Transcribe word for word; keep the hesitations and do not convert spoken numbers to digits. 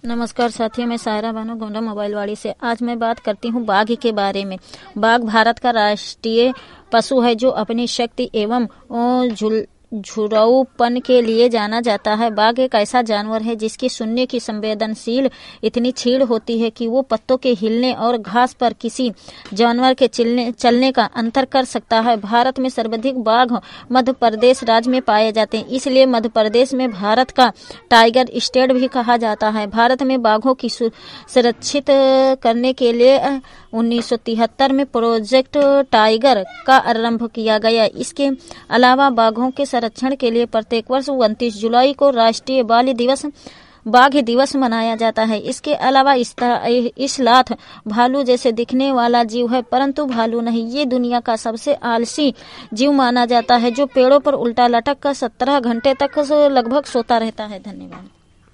नमस्कार साथियों, मैं सायरा बानो गोंडा मोबाइलवाड़ी से। आज मैं बात करती हूँ बाघ के बारे में। बाघ भारत का राष्ट्रीय पशु है जो अपनी शक्ति एवं झुल झुर्राऊपन के लिए जाना जाता है। बाघ एक ऐसा जानवर है जिसकी सुनने की संवेदनशील इतनी क्षीण होती है कि वो पत्तों के हिलने और घास पर किसी जानवर के चलने चलने का अंतर कर सकता है। भारत में सर्वाधिक बाघ मध्य प्रदेश राज्य में पाए जाते हैं, इसलिए मध्य प्रदेश में भारत का टाइगर स्टेट भी कहा जाता है। भारत में बाघों की सुरक्षित करने के लिए उन्नीस सौ तिहत्तर में प्रोजेक्ट टाइगर का आरंभ किया गया। इसके अलावा बाघों के संरक्षण के लिए प्रत्येक वर्ष उनतीस जुलाई को राष्ट्रीय बाल दिवस बाघ दिवस मनाया जाता है। इसके अलावा इस लाथ भालू जैसे दिखने वाला जीव है, परंतु भालू नहीं। ये दुनिया का सबसे आलसी जीव माना जाता है जो पेड़ों पर उल्टा लटक कर सत्रह घंटे तक लगभग सोता रहता है। धन्यवाद।